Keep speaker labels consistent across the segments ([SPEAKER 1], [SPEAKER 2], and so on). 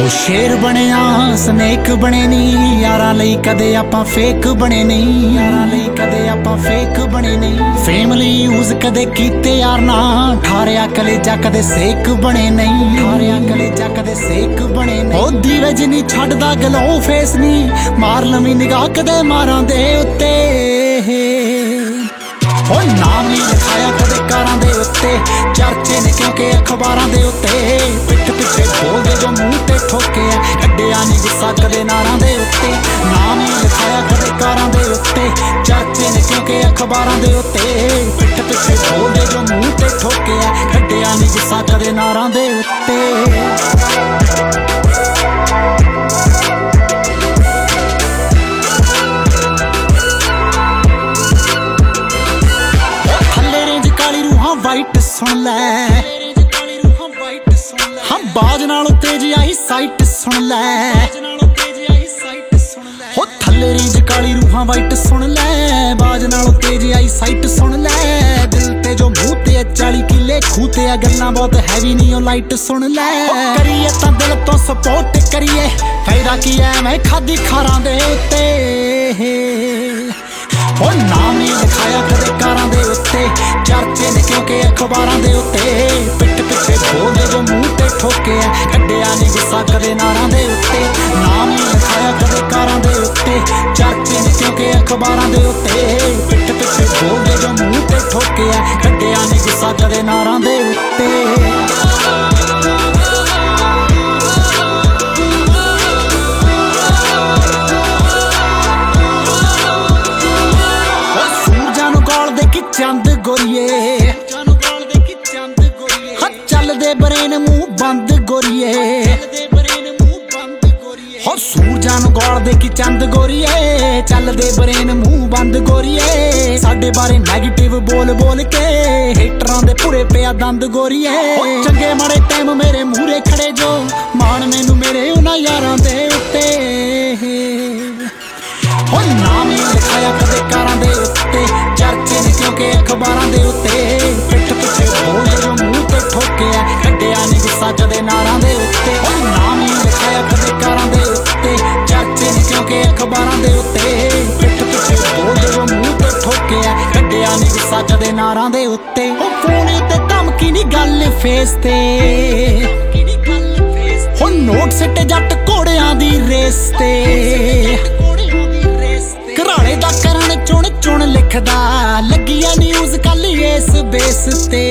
[SPEAKER 1] ਉਹ ਸ਼ੇਰ ਬਣਿਆ ਸਨੇਕ ਬਣੇ ਨੀ ਯਾਰਾਂ ਲਈ ਕਦੇ ਆਪਾਂ ਫੇਕ ਬਣੇ ਨਹੀਂ, ਯਾਰਾਂ ਲਈ ਕਦੇ ਆਪਾਂ ਫੇਕ ਬਣੇ ਨਹੀਂ। ਫੇਮਲੀ ਯੂਜ਼ ਕਦੇ ਕੀਤੇ ਯਾਰ ਨਾ, ਠਾਰਿਆ ਕਲੇਜਾ ਕਦੇ ਸੇਕ ਬਣੇ ਨਹੀਂ, ਠਾਰਿਆ ਕਲੇਜਾ ਕਦੇ ਸੇਕ ਬਣੇ ਨਹੀਂ। ਉਹ ਦੀਵੇ ਜਿਨੀ ਛੱਡਦਾ ਗਲੋ ਫੇਸ ਨੀ, ਮਾਰ ਲਵੀਂ ਨਿਗਾਹ ਕਦੇ ਮਾਰਾਂ ਦੇ ਉੱਤੇ। ਉਹ ਨਾਮ ਨਹੀਂ ਲਿਖਾਇਆ ਕਦੇ ਕਾਰਾਂ ਦੇ ਉੱਤੇ, ਚਰਚੇ ਨੇ ਕਿਉਂਕਿ ਅਖਬਾਰਾਂ ਦੇ ਉੱਤੇ। ਪਿੱਠ ਪਿੱਛੇ ਬੋਲਦੇ ਜੋ ਮੂੰਹ ਤੇ ਠੋਕੇ ਆ, ਕੱਢਿਆ ਨਹੀਂ ਗੁੱਸਾ ਕਦੇ ਨਾਰਾਂ ਦੇ ਉੱਤੇ। ਨਾਮ ਨਹੀਂ ਲਿਖਾਇਆ ਕਦੇ ਕਾਰਾਂ ਦੇ ਉੱਤੇ, ਚਰਚੇ ਨੇ ਕਿਉਂਕਿ ਅਖਬਾਰਾਂ ਦੇ ਉੱਤੇ। ਪਿੱਠ ਪਿੱਛੇ ਬੋਲਦੇ ਜੋ ਮੂੰਹ ਤੇ ਠੋਕੇ ਆ, ਕੱਢਿਆ ਨਹੀਂ ਗੁੱਸਾ ਕਦੇ ਨਾਰਾਂ ਦੇ ਉੱਤੇ। ਵਾਈਟ ਸੁਣ ਲੈ ਹਾਂ ਬਾਜ ਨਾਲੋਂ ਤੇਜ਼ ਆਈ ਸਾਈਟ ਸੁਣ ਲੈ। ਹੋ ਥੱਲੇ ਰੇਂਜ ਕਾਲੀ ਰੂਹਾਂ ਵਾਈਟ ਸੁਣ ਲੈ, ਬਾਜ ਨਾਲੋਂ ਤੇਜ਼ ਆਈ ਸਾਈਟ ਸੁਣ ਲੈ। ਦਿਲ ਤੇ ਜੋ ਮੂੰਹ ਤੇ 40 ਕਿੱਲੇ ਖੂਹ ਤੇ ਆ, ਗੱਲਾਂ ਬਹੁਤ ਹੈਵੀ ਨਹੀਂ ਉਹ ਲਾਈਟ ਸੁਣ ਲੈ। ਕਰੀਏ ਤਾਂ ਦਿਲ ਤੋਂ ਸਪੋਰਟ ਕਰੀਏ, ਫਾਇਦਾ ਕੀ ਐ ਮੈਂ ਖਾਦੀ ਖਾਰਾਂ ਦੇ ਉੱਤੇ। ਉਹ ਨਾਮ ਨਹੀਂ ਲਿਖਾਇਆ ਕਦੇ ਕਾਰਾਂ ਦੇ ਉੱਤੇ, ਚਰਚੇ ਨੇ ਕਿਉਂਕਿ ਅਖਬਾਰਾਂ ਦੇ ਉੱਤੇ। ਪਿੱਠ ਪਿੱਛੇ ਬੋਲਦੇ ਜੋ ਮੂੰਹ ਤੇ ਠੋਕੇ ਆ, ਕੱਢਿਆ ਨਹੀਂ ਗੁੱਸਾ ਕਦੇ ਨਾਰਾਂ ਦੇ ਉੱਤੇ। ਨਾਮ ਨਹੀਂ ਲਿਖਾਇਆ ਕਦੇ ਕਾਰਾਂ ਦੇ ਉੱਤੇ, ਚਰਚੇ ਨੇ ਕਿਉਂਕਿ ਅਖਬਾਰਾਂ ਦੇ ਉੱਤੇ। ਪਿੱਠ ਪਿੱਛੇ ਬੋਲਦੇ ਜੋ ਮੂੰਹ ਤੇ ਠੋਕੇ ਆ, ਕੱਢਿਆ ਨਹੀਂ ਗੁੱਸਾ ਕਦੇ ਨਾਰਾਂ ਦੇ ਉੱਤੇ। ਚੰਦ ਗੋਰੀਏ ਹਾਂ ਚੱਲਦੇ ਬਰੇਨ ਮੂੰਹ ਬੰਦ ਗੋਰੀਏ। ਹੋ ਸੂਰਜਾਂ ਨੂੰ ਗੋਲਦੇ ਕੀ ਚੰਦ ਗੋਰੀਏ, ਚੱਲਦੇ ਬਰੇਨ ਮੂੰਹ ਬੰਦ ਗੋਰੀਏ। ਸਾਡੇ ਬਾਰੇ ਨੈਗੇਟਿਵ ਬੋਲ ਬੋਲ ਕੇ ਹੇਟਰਾਂ ਦੇ ਭੁਰੇ ਪਿਆ ਦੰਦ ਗੋਰੀਏ। ਚੰਗੇ ਮਾੜੇ ਟਾਈਮ ਮੇਰੇ ਮੂਹਰੇ ਖੜੇ ਜੋ, ਮਾਣ ਮੈਨੂੰ ਮੇਰੇ ਉਹਨਾਂ ਯਾਰਾਂ ਦੇ ਉੱਤੇ। ਹੋ ਨਾਮ ਨਹੀਂ ਲਿਖਾਇਆ ਕਦੇ ਕਾਰਾਂ ਦੇ ਉੱਤੇ, ਚਰਚੇ ਨੇ ਕਿਉਂਕਿ ਅਖਬਾਰਾਂ ਦੇ ਉੱਤੇ। ਪਿੱਠ ਪਿੱਛੇ ਬੋਲਦੇ ਜੋ ਮੂੰਹ ਤੇ ਠੋਕੇ ਆ, ਕੱਢਿਆ ਨਹੀਂ ਗੁੱਸਾ ਕਦੇ ਨਾਰਾਂ ਦੇ ਉੱਤੇ। ਹੋ ਨਾਮ ਨਹੀਂ ਲਿਖਾਇਆ ਕਦੇ ਕਾਰਾਂ ਦੇ ਉੱਤੇ, ਚਰਚੇ ਨੇ ਕਿਉਂਕਿ ਅਖਬਾਰਾਂ ਦੇ ਉੱਤੇ। ਪਿੱਠ ਪਿੱਛੇ ਬੋਲਦੇ ਜੋ ਮੂੰਹ ਤੇ ਠੋਕੇ ਆ, ਕੱਢਿਆ ਨਹੀਂ ਗੁੱਸਾ ਕਦੇ ਨਾਰਾਂ ਦੇ ਉੱਤੇ। ਉਹ ਫੋਨ ਉੱਤੇ ਧਮਕੀ ਨਹੀਂ ਗੱਲ ਫੇਸ ਤੇ, ਹੋ ਨੋਟ ਸਿੱਟੇ ਜੱਟ ਘੋੜਿਆਂ ਦੀ ਰੇਸ ਤੇ। ਘਰਾਲੇ ਦਾ ਕਰਨ ਚੁਣ ਚੁਣ ਲਿਖਦਾ, ਲੱਗੀ ਆ ਨਿਊਜ਼ ਕੱਲ ਇਸ ਬੇਸ ਤੇ।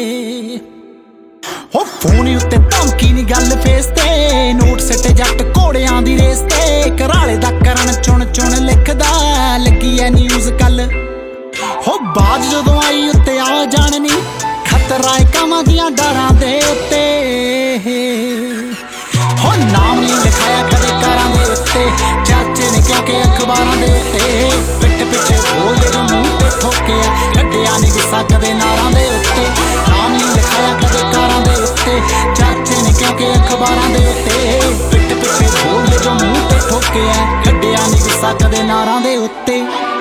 [SPEAKER 1] ਹੋ ਫੋਨ ਉੱਤੇ ਧਮਕੀ ਨੀ ਗੱਲ ਫੇਸ ਤੇ, ਨੋਟ ਸਿੱਟੇ ਜੱਟ ਘੋੜਿਆਂ ਦੀ ਰੇਸ ਤੇ। ਘਰਾਲੇ ਦਾ ਕਰਨ ਚੁਣ ਚੁਣ ਲਿਖਦਾ, ਲੱਗੀ ਆ ਨਿਊਜ਼ ਕੱਲ। ਹੋ ਬਾਜ ਜਦੋਂ ਆਈ ਉੱਤੇ ਆ ਜਾਣਨੀ, ਖਤਰਾ ਏ ਕਾਵਾਂ ਦੀਆਂ ਡਾਰਾਂ ਦੇ ਉੱਤੇ। ਹੋ ਨਾਮ ਨਹੀਂ ਲਿਖਾਇਆ ਕਦੇ ਕਾਰਾਂ ਦੇ ਉੱਤੇ, ਚਰਚੇ ਨੇ ਕਿਉਂਕਿ ਅਖਬਾਰਾਂ ਦੇ ਉੱਤੇ। ਪਿੱਠ ਪਿੱਛੇ ਬੋਲਦੇ ਜੋ ਮੂੰਹ ਤੇ ਠੋਕੇ ਆ, ਕੱਢਿਆ ਨਹੀਂ ਗੁੱਸਾ ਕਦੇ ਨਾਰਾਂ ਦੇ ਉੱਤੇ। ਨਾਮ ਨਹੀਂ ਲਿਖਾਇਆ ਕਦੇ ਕਾਰਾਂ ਦੇ ਉੱਤੇ, ਚਰਚੇ ਨੇ ਕਿਉਂਕਿ ਅਖਬਾਰਾਂ ਦੇ ਉੱਤੇ। ਪਿੱਠ ਪਿੱਛੇ ਬੋਲਦੇ ਜੋ ਮੂੰਹ ਤੇ ਠੋਕੇ ਆ, ਕੱਢਿਆ ਨਹੀਂ ਗੁੱਸਾ ਕਦੇ ਨਾਰਾਂ ਦੇ ਉੱਤੇ।